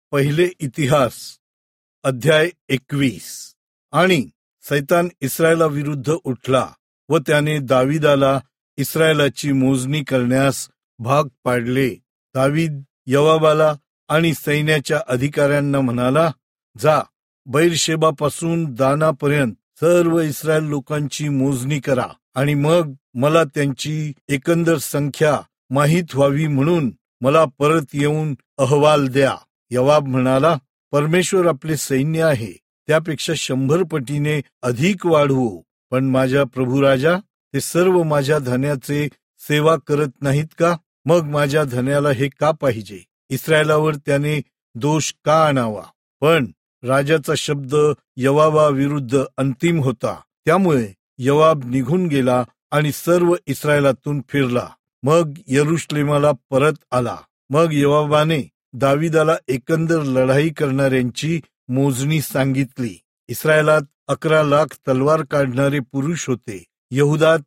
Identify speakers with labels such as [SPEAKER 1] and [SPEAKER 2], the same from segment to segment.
[SPEAKER 1] पहिले इतिहास अध्याय 21. आणि सैतान इस्रायला विरुद्ध उठला व त्याने दाविदाला इस्रायलाची मोजणी करण्यास भाग पाडले. दावीद योवाबाला आणि सैन्याच्या अधिकाऱ्यांना म्हणाला, जा, बैरशेबापासून दानापर्यंत सर्व इस्रायल लोकांची मोजणी करा आणि मग मला त्यांची एकंदर संख्या माहीत व्हावी म्हणून मला परत येऊन अहवाल द्या. योवाब म्हणाला, परमेश्वर आपले सैन्य आहे, त्यापेक्षा 100 पटीने अधिक वाढवू. पण माझ्या प्रभू राजा, ते सर्व माझ्या धन्याचे सेवा करत नाहीत का? मग माझ्या धन्याला हे का पाहिजे? इस्रायलावर त्याने दोष का आणावा? पण राजाचा शब्द योवाबा विरुद्ध अंतिम होता. त्यामुळे योवाब निघून गेला आणि सर्व इस्रायलातून फिरला. मग यरुशलेमाला परत आला. मग योवाबाने दाविदाला एकंदर लढाई करणाऱ्यांची मोजणी सांगितली. इस्रायलात 11 लाख तलवार काढणारे पुरुष होते. यहुदात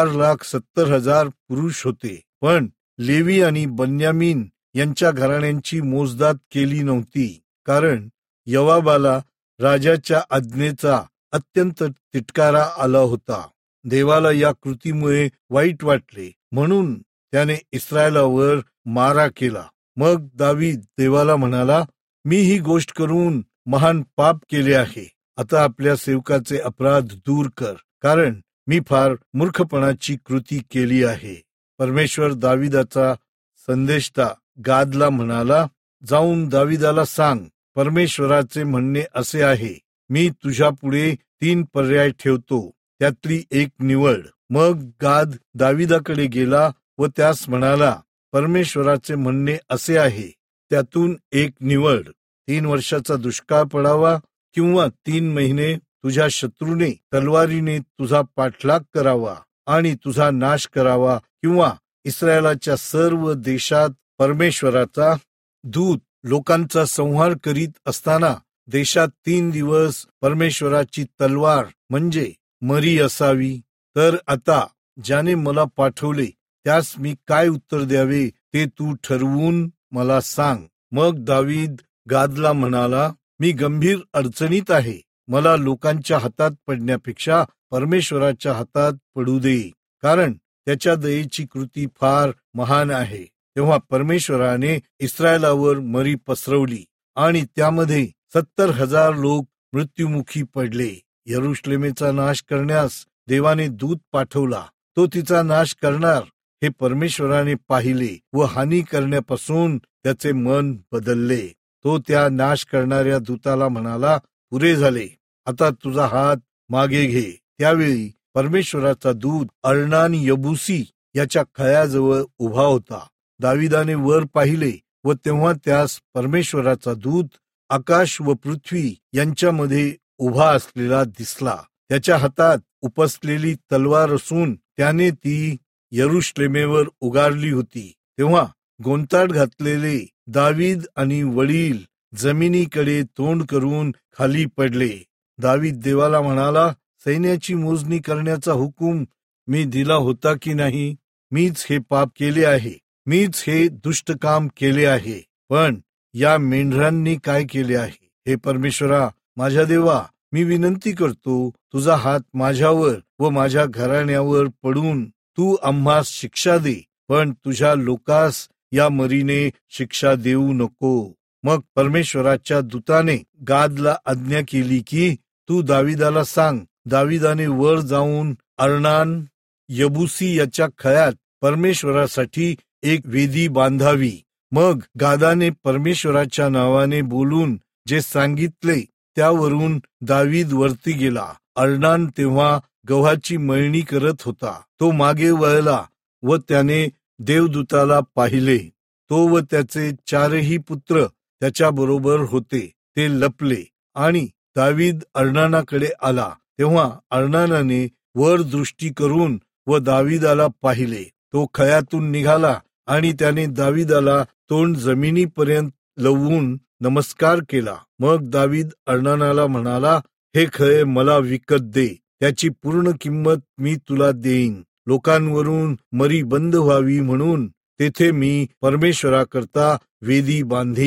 [SPEAKER 1] 4,70,000 पुरुष होते. पण लेवी आणि बन्यामीन यांच्या घराण्यांची मोजदाद केली नव्हती, कारण योवाबाला राजाच्या आज्ञेचा अत्यंत तिटकारा आला होता. देवाला या कृतीमुळे वाईट वाटले, म्हणून त्याने इस्रायलावर मारा केला. मग दावीद देवाला म्हणाला, मी ही गोष्ट करून महान पाप केले आहे. आता आपल्या सेवकाचे अपराध दूर कर, कारण मी फार मूर्खपणाची कृती केली आहे. परमेश्वर दाविदाचा संदेष्टा गादला म्हणाला, जाऊन दाविदाला सांग, परमेश्वराचे म्हणणे असे आहे, मी तुझ्या पुढे 3 पर्याय ठेवतो, त्यातली एक निवड. मग गाद दाविदाकडे गेला व त्यास म्हणाला, परमेश्वराचे म्हणणे असे आहे, त्यातून एक निवड. 3 वर्षाचा दुष्काळ पडावा किंवा 3 महिने तुझ्या शत्रूने तलवारीने तुझा पाठलाग करावा आणि तुझा नाश करावा, किंवा इस्रायलाच्या सर्व देशात परमेश्वराचा दूत लोकांचा संहार करीत असताना देशात 3 दिवस परमेश्वराची तलवार म्हणजे मरी असावी. तर आता ज्याने मला पाठवले त्यास मी काय उत्तर द्यावे ते तू ठरवून मला सांग. मग दावीद गादला म्हणाला, मी गंभीर अडचणीत आहे. मला लोकांच्या हातात पडण्यापेक्षा परमेश्वराच्या हातात पडू दे, कारण त्याच्या दयेची कृती फार महान आहे. तेव्हा परमेश्वराने इस्रायलावर मरी पसरवली आणि त्यामध्ये 70,000 लोक मृत्युमुखी पडले. यरुशलेमेचा नाश करण्यास देवाने दूत पाठवला. तो तिचा नाश करणार हे परमेश्वराने पाहिले व हानी करण्यापासून त्याचे मन बदलले. तो त्या नाश करणाऱ्या दूताला म्हणाला, पुरे झाले, आता तुझा हात मागे घे. त्यावेळी परमेश्वराचा दूत अर्नान यबुसी याच्या खळ्याजवळ उभा होता. दाविदाने वर पाहिले व तेव्हा त्यास परमेश्वराचा दूत आकाश व पृथ्वी यांच्यामध्ये उभा असलेला दिसला. त्याच्या हातात उपसलेली तलवार असून त्याने ती यरुशलेमेवर उगारली होती. तेव्हा गोंताट घातलेले दावीद आणि वडील जमिनीकडे तोंड करून खाली पडले. दावीद देवाला म्हणाला, सैन्याची मोजणी करण्याचा हुकूम मी दिला होता की नाही? मीच हे पाप केले आहे, मीच हे दुष्ट काम केले आहे. पण या मेंढरांनी काय केले आहे? हे परमेश्वरा, माझ्या देवा, मी विनंती करतो, तुझा हात माझ्यावर व माझ्या घराण्यावर पडून तू आम्हास शिक्षा दे, पण तुझ्या लोकास या मरीने शिक्षा देऊ नको. मग परमेश्वराच्या दूताने गादला आज्ञा केली की तू दाविदाला सांग, दाविदाने वर जाऊन अर्नान यबुसी याच्या खळ्यात परमेश्वरासाठी एक वेदी बांधावी. मग गादाने परमेश्वराच्या नावाने बोलून जे सांगितले त्यावरून दावीद वरती गेला. अर्नान तेव्हा गव्हाची मळणी करत होता. तो मागे वळला व त्याने देवदूताला पाहिले. तो व त्याचे 4ही पुत्र त्याच्याबरोबर होते. ते लपले आणि दावीद अर्नानाकडे आला. तेव्हा अर्नानाने वर दृष्टी करून व दाविदाला पाहिले. तो खळ्यातून निघाला आणि त्याने दाविदाला तोंड जमिनीपर्यंत लवून नमस्कार केला. मग दावीद अर्नानाला म्हणाला, हे खळे मला विकत दे, त्याची पूर्ण किंमत मी तुला देईन. लोकांवरून मरी बंद व्हावी म्हणून तेथे मी परमेश्वराकरता वेदी बांधीन.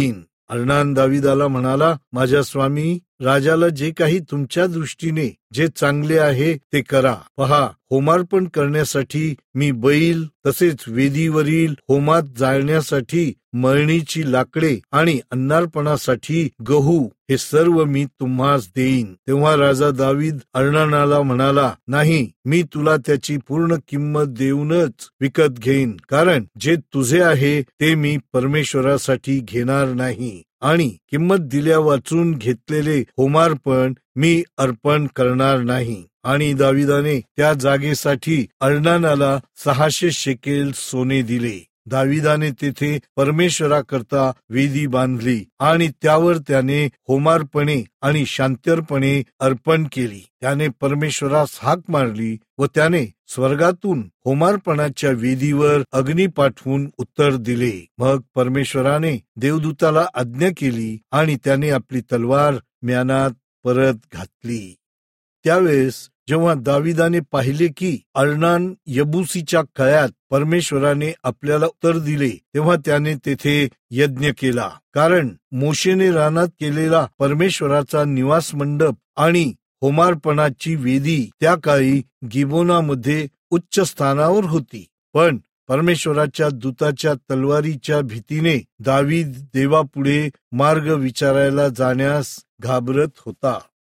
[SPEAKER 1] अर्नान दाविदाला म्हणाला, माझ्या स्वामी राजाला जे काही तुमच्या दृष्टीने जे चांगले आहे ते करा. पहा, होमार्पण करण्यासाठी मी बैल, तसेच वेदीवरील होमात जाळण्यासाठी मळणीची लाकडे आणि अन्नार्पणासाठी गहू हे सर्व मी तुम्हास देईन. तेव्हा राजा दावीद अर्नानाला म्हणाला, नाही, मी तुला त्याची पूर्ण किंमत देऊनच विकत घेईन, कारण जे तुझे आहे ते मी परमेश्वरासाठी घेणार नाही आणि किंमत दिल्या वाचून घेतलेले होमार्पण मी अर्पण करणार नाही. आणि दाविदाने त्या जागेसाठी अर्नानाला 600 शेकेल सोने दिले. दाविदाने तेथे परमेश्वराकरता वेदी बांधली आणि त्यावर त्याने होमार्पणे आणि शांत्यर्पणे अर्पण केली. त्याने परमेश्वरास हाक मारली व त्याने स्वर्गातून होमार्पणाच्या वेदीवर अग्नी पाठवून उत्तर दिले. मग परमेश्वराने देवदूताला आज्ञा केली आणि त्याने आपली तलवार म्यानात परत घातली. त्यावेळेस जेव्हा दाविदाने पाहिले की अर्नान यबुसीच्या कळ्यात परमेश्वराने आपल्याला उत्तर दिले, तेव्हा त्याने तेथे यज्ञ केला. कारण मोशेने रानात केलेला परमेश्वराचा निवास मंडप आणि होमार्पणाची वेदी त्या काळी गिबोनामध्ये उच्च स्थानावर होती. पण परमेश्वराच्या दूताच्या तलवारीच्या भीतीने दावीद देवापुढे मार्ग विचारायला जाण्यास घाबरत होता.